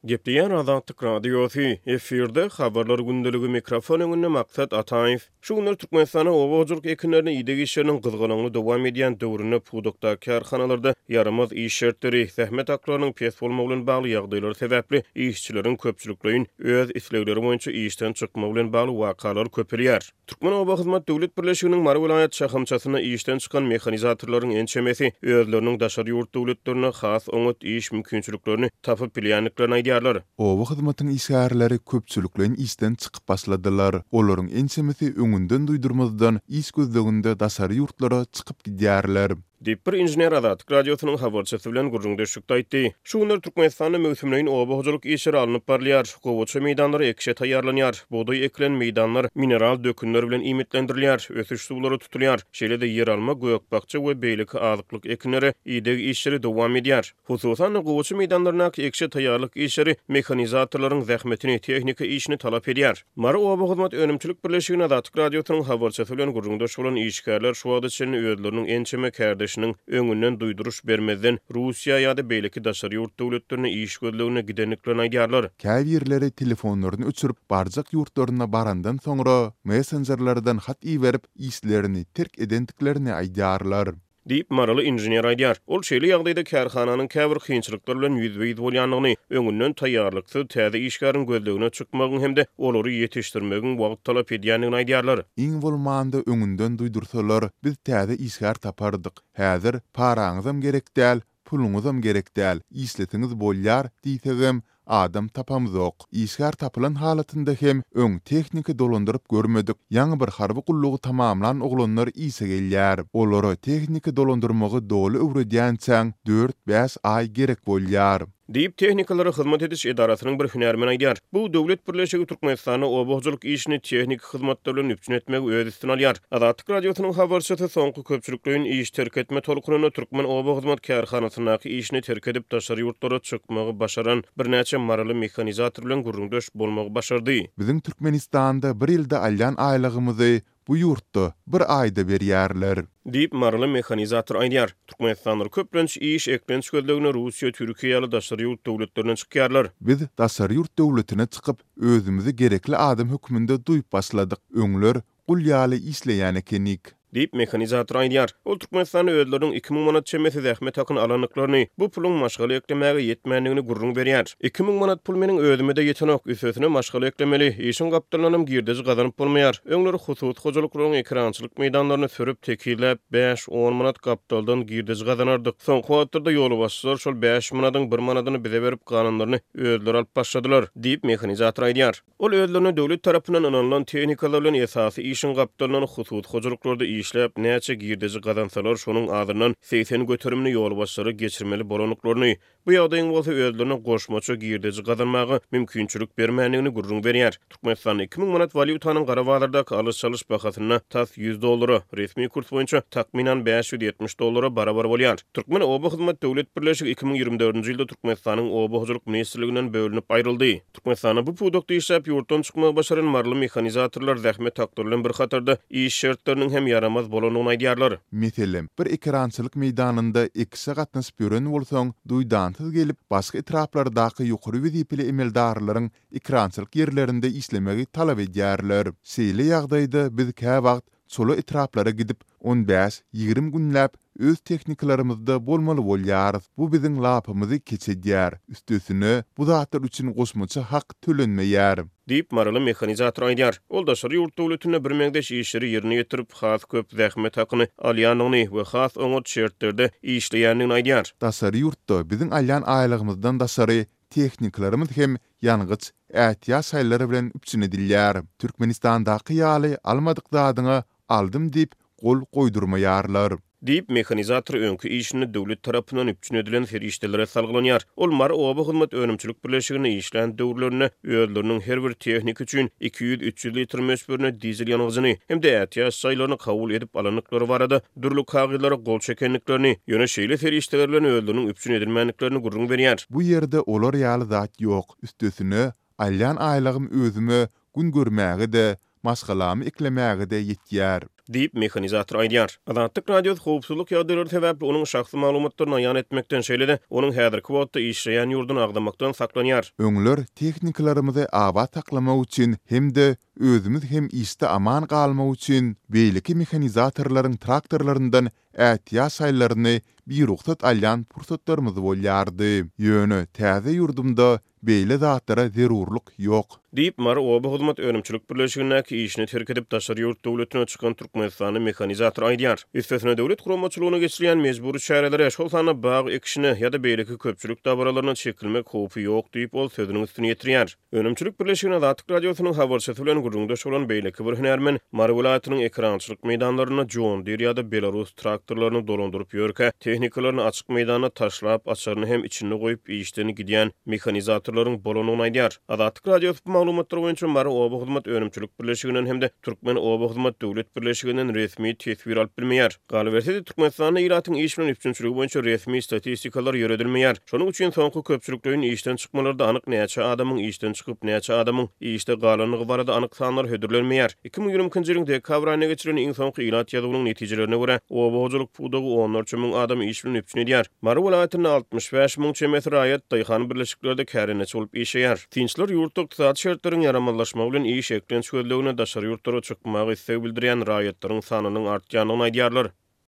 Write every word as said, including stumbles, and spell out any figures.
Gepleyen Azatlyk Radiosu efirde habarlar gündeligi mikrofon öňünde maksat Ataýew. Şu günler Türkmenistana owajylyk ekinlerini ýygy işleriniň gyzganyny dowam edýän döwrüne pudukda karhanalarda yaramaz iş şertleri, zähmet haklarynyň pes bolmagy bilen bagly ýagdaýlar sebäpli işçileriň köpçüliklerin öz islegleri boýunça işden çykmagy bilen bagly wakalar köpelýär. Türkmen Oba Hyzmat Döwlet Birleşiginiň Mara vilayat şahamçasyna işden çykan mehanizatorlaryň ençemesi özleriniň daşary ýurt döwletlerine has oňat iş mümkinçiliklerini tapyp bilýänliklerini aýdýarlar. Oba hyzmatyň işgärleri köpçüliklerin işden çykyp başladylar. Olaryň ençemesi öňünden duýdurmazdan iş gözleginde daşary ýurtlara çykyp gidýärler. Dip bir inженер Azatlyk Radiosynyň habarçysy bilen gurrundaşykda aýtdy. Şu günler Türkmenistanyň mövsümleýin oba hojalyk işleri alınıp barlýar. Gowaça meýdanlary ekşe taýýarlanýar. Boğday eklen meýdanlar mineral dökünler bilen imitlendirilýär. Ösüş suwlary tutulýar. Şeýle-de ýer alma, goýakbakça we beýleki azyklyk ekinleri ýygy işleri dowam edýär. Hususan gowaça meýdanlaryna ekşe taýýarlyk işleri mehanizatorlaryň zähmetini, tehnika işini talap edýär. Mara Oba Hyzmat Önümçilik Birleşiginiň Azatlyk Radiosynyň habarçysy bilen gurrundaş bolan işgärler şu wagtda çyn özleriniň ençeme kärdeşiniň öňünden duýduruş bermezden Russiýa ýa-da beýleki daşary ýurt döwletlerine iş gözlegine gidenliklerini aýdýarlar. Käbirleri telefonlaryny öçürüp barjak ýurtlaryna barandan soňra messengerlerden hat iýerip işlerini terk edendiklerini aýdýarlar. Diýip maraly inженер aýdýar. Ol şeýle ýagdaýda kärhananyň käbir kynçylyklar bilen ýüzbeýiz bolýanlygyny, öňünden taýýarlyksyz täze işgäriň gözlegine çykmagyň hemde olary ýetişdirmegiň wagt talap edýänligini aýdýarlar. Iň bolmanda öňünden duýdursalar, biz täze işgär tapardyk. Häzir paraňyzam gerek däl, puluňyzam gerek däl. İşletiňiz bolýar diýsegem adam tapamyzok. İşgär tapylan halatynda hem öň tehnika dolandyryp görmedik. Ýa-ni bir harby gullugy tamamlan oglanlar ise gelýär. Olary tehnika dolandyrmagy doly öwredýänçäň dört beş ay gerek bolýar. Diýip Tehnikalara hyzmat ediş edarasynyň bir hünärmeni aýdýar. Bu döwlet birleşigi Türkmenistana oba hojalyk işini tehnik hyzmatlar bilen üpçün etmegi öz üstüne alýar. Azatlyk Radiosynyň habarçysy soňky köpçüliklerin iş terk etme tolkunyny Türkmen Oba Hyzmat kärhanasynyň işini terk edip daşary ýurtlara çykmagy başaran bir näçe maraly mehanizator bilen gurrundaş bolmagy başardy. Biziň Türkmenistanda bir ýylda alýan aýlygymyzy bu ýurtda bir aýda berýärler. Diýip maraly mehanizator aýdýar. Türkmenistanlar köplenç iş eklenç gözlegine Russiýa, Türkiýe ýaly daşary ýurt döwletlerinden çykýarlar. Biz daşary ýurt döwletine çykyp özümizi gerekli adam hökmünde duýup başladyk. Öňler gulýaly işleýän ekenik. Diýip mehanizator aýdýar. Ol Türkmenistanyň özleriniň iki ming manat çemesi zähmet hakyny alanyklaryny bu puluň maşgaly eklemäge ýetmänligini gurrun berýär. iki ming manat pul meniň özüme de ýetenek, üstesine maşgaly eklemeli. Işin gapdalanym girdiji gazanyp bolmaýar. Öňleri husus hojalyklaryň ekrançylyk meýdanlaryny sörüp tekilläp beş on manat gapdaldan girdiji gazanardyk. Soňky wagtlarda ýoly başçylar şol beş manatyň bir manatyny bize berip ganunlaryny özleri alyp başladylar. Diýip mehanizator aýdýar. Ol özlerine döwlet tarapyndan alanylan tehnikalar bilen esasy işin gapdalaryny husus hojalyklarda işläp näçe girdiji gazansalar şonuň adyndan seksen göterimli ýol başçylary geçirmeli bolanyklaryny bu ýagdaýyň bolsa özlerine goşmaça girdiji gazanmagy mümkinçilik bermänligini gurrun berýär. Türkmenistan iki ming manat valyutanyň garawalardaky alış-çalış bahasyna tas yüz dollary, resmi kurs boýunça takminan beş yüz ýetmiş dollara barabar bolýar. Türkmen Oba Hyzmat Döwlet Birleşigi iki ming ýygrimi dördünji ýylda Türkmenistanyň oba hojalyk ministrliginden bölünip aýryldy. Türkmenistana bu pudukda işläp ýurtdan çykmagy başaran marly mehanizatorlar zähmet haklarlaryň bir hatarda iş şertleriniň hem yaramaz bolanyny aýdýarlar. Meselem, bir ekrançylyk meýdanynda ikisi gatnaşyp ýören bolsaň, duýdansyz gelip başga etraplardaky ýokary wezipeli emeldarlaryň ekrançylyk ýerlerinde işlemegi talap edýärler. Şeýle ýagdaýda biz kä wagt şola etraplara gidip on beş ýygrimi günläp öz teknikalarymyzda bolmaly bolýar. Bu biziň lapymyzy keçedýär. Üstesine bu zatlar üçin goşmaça hak tölenmeýär. Diýip maraly mehanizator aýdýar. Ol daşary ýurt döwletine bir meňdeş işleri ýerine ýetirip has köp zähmet hakyny alýanyny we has oňat şertlerde işleýänligini aýdýar. Daşary ýurtda biziň alýan aýlygymyzdan daşary teknikalarymyz hem ýangıç ähtiýaç saýlary bilen üpçün edilýär. Türkmenistandaky ýaly almadyk zadyňa aldym diýip gol goýdurmaýarlar. Diýip mehanizator öňkü işini döwlet tarapyndan üpçün edilen ferişdelere salgılanýar. Ol Mara Oba Hyzmat Önümçilik Birleşigine işlän döwürlerine özleriniň her bir tehnik üçin iki yüz üç yüz litr möşberine dizel ýanygyny hem-de ähtiýaç saýlaryny kabul edip alanyklary barada dürli kagyllara gol çekenliklerini ýöne şeýle ferişdeler bilen özleriniň üpçün edilmänliklerini gurrun berýär. Bu ýerde olar ýaly zat ýok. Üstesine alýan aýlygym özüme gün görmäge de maşgalamy eklemäge de ýetýär. diýip mehanizator aýdýar. Azatlyk radio howpsuzlyk ýagdaýlary sebäpli onuň şahsy maglumatlaryny aýan etmekden şeýledi. Onuň häzirki wagtda işleýän ýurdun agdamakdan saklanýar. Öňler teknikalarymyzy aba taklamak üçin hem-de özümüz hem iste aman galmak üçin beýleki mehanizatorlaryň traktorlaryndan ätýa saýlaryny bir ruhsat alýan pursatlarymyz bolýardy. Ýöne täze ýurdumda beýle zatlara zerurluk ýok. Diýip Mary Oba hyzmat önümçilik birleşigindäki işini terk edip daşary ýurt döwletine çykan Türkmenistany mehanizator aýdýar. Üstesine döwlet guramaçylygyna geçirilýän mejburi şäherlere şol sana bagy ekişini ýa-da beýleki köpçülik dabaralarına çekilmek howpy ýok diýip ol sözüniň üstüne ýetirýär. Önümçilik birleşigine Azatlyk radiosynyň habarçysy bilen gurrundaş bolan beýleki bir hünärmen Mary welaýatynyň ekrançylyk meýdanlaryna John Deere ýa-da Belarus traktorlaryny dolandyryp ýörke, tehnikalaryny açyk meýdana taşlap, açaryny hem içine goýup işlerini gidýän mehanizatorlaryň bolanyny aýdýar. Azatlyk radiosyny maglumatlar boýunça Mary Oba hyzmat önümçilik birleşiginden hem de Türkmen Oba hyzmat döwlet birleşiginden resmi tesbir alyp bilmeýär. Galberti Türkmenistanyň ýylatyň iş bilen üpçünçiligi boýunça resmi statistikalar ýöredilmeýär. Şonuň üçin soňky köpçüliklerin işden çykmalarynda anyk näçe adamyň işden çykyp näçe adamyň işde galanygy barada anyk sanlar hödürlenmeýär. iki bin ýigrimkinji ýylyň dekabr aýyna geçirilen iň soňky ýylat ýazygynyň netijelerine görä Oba hojalyk pudagy on üç müň adam iş bilen üpçün edýär. Mary welaýatynyň altmış beş müň çemesi raýat daýhan birleşiklerde kärençi bolup işeýär. Tinçler ýurtda ykdysat şertleriniň ýaramanlaşmagy bilen iş eklen çöldegine daşary ýurtlara çykmagy istek bildirýän raýatlaryň sanynyň artýanyny aýdýarlar.